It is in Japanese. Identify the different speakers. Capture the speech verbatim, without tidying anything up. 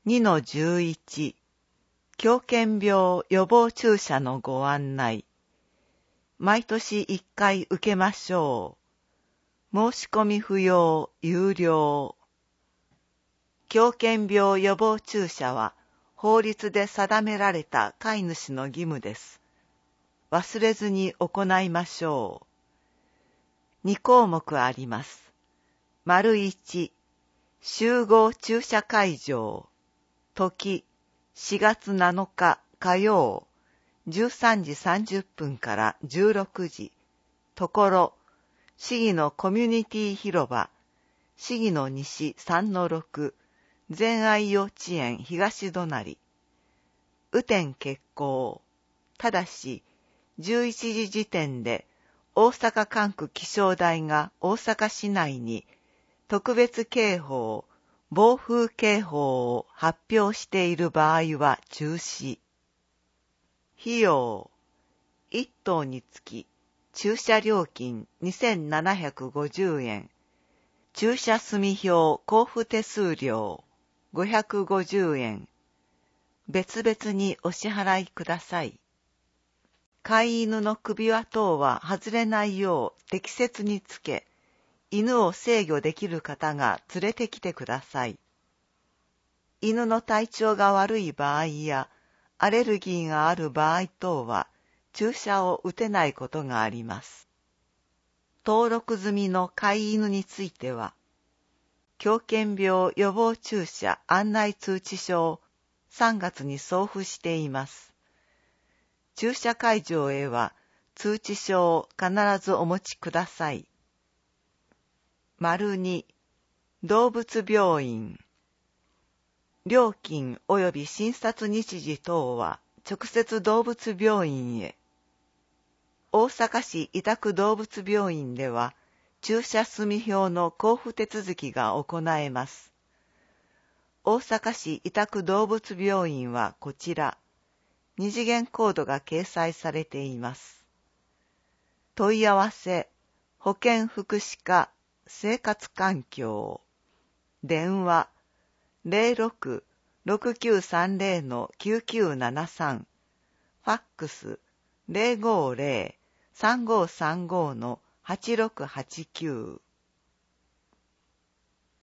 Speaker 1: にのじゅういち 狂犬病予防注射のご案内。毎年いっかい受けましょう。申し込み不要、有料。狂犬病予防注射は法律で定められた飼い主の義務です。忘れずに行いましょう。に項目あります。丸いち、集合注射会場。時、しがつなのか火曜、じゅうさんじさんじゅっぷんからじゅうろくじ。ところ、市議のコミュニティ広場、市議の西 さんのろく、善愛幼稚園東隣。雨天決行。ただし、じゅういちじ時点で大阪管区気象台が大阪市内に特別警報、暴風警報を発表している場合は中止。費用、いっ頭につき駐車料金にせんななひゃくごじゅうえん、駐車済票交付手数料ごひゃくごじゅうえん、別々にお支払いください。飼い犬の首輪等は外れないよう適切につけ、犬を制御できる方が連れてきてください。犬の体調が悪い場合やアレルギーがある場合等は注射を打てないことがあります。登録済みの飼い犬については、狂犬病予防注射案内通知書をさんがつに送付しています。注射会場へは通知書を必ずお持ちください。丸に、動物病院。料金及び診察日時等は直接動物病院へ。大阪市委託動物病院では注射済票の交付手続きが行えます。大阪市委託動物病院はこちら、二次元コードが掲載されています。問い合わせ、保健福祉課、生活環境。電話、ゼロろく ろくきゅうさんゼロ きゅうきゅうななさん。ファックス、ゼロごゼロ さんごさんご はちろくはちきゅう。